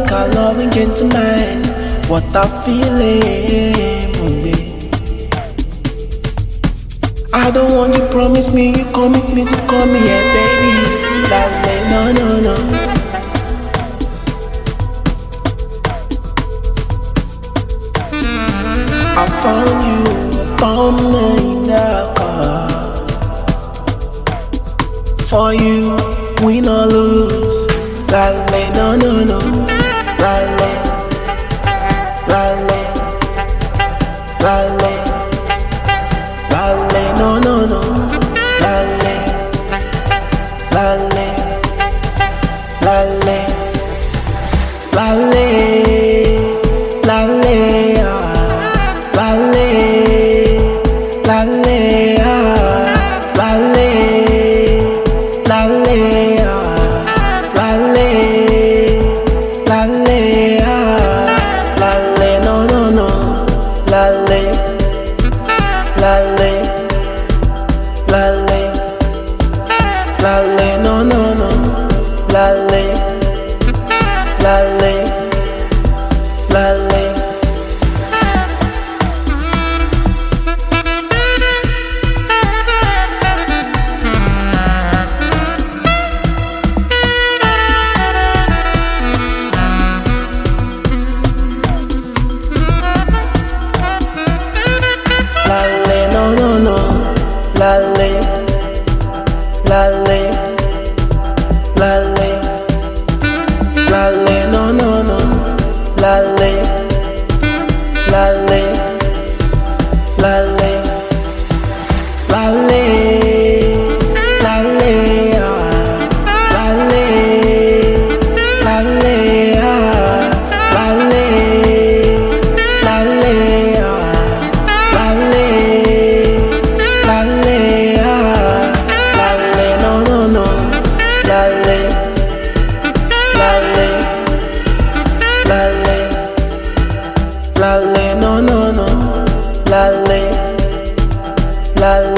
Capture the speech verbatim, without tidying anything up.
like a loving gentleman. What I'm feeling, oh babe. I don't want you promise me, you commit me to come here, baby. Like, no, no, no. I found you, found me in the car. For you, win or lose. Like, no, no, no. Like, like, like. Lale, no, no, no. Lale, lale, lale, lale, lale, ah, lale, lale, ah, lale, lale, ah, lale, lale, ah, lale, no, no, no. Lale. Lale, lale, lale, no, no, no. Lale, lale, lale. Lale, no, no, no. Lale, lale, lale, lale, no, no, no. Lale, lale, lale, lale, lale, ah, lale, lale, ah, lale, lale, ah. Lale, lale, ah, lale, no, no, no. Lale, lale, lale, lale, no, no, no. Lale, lale.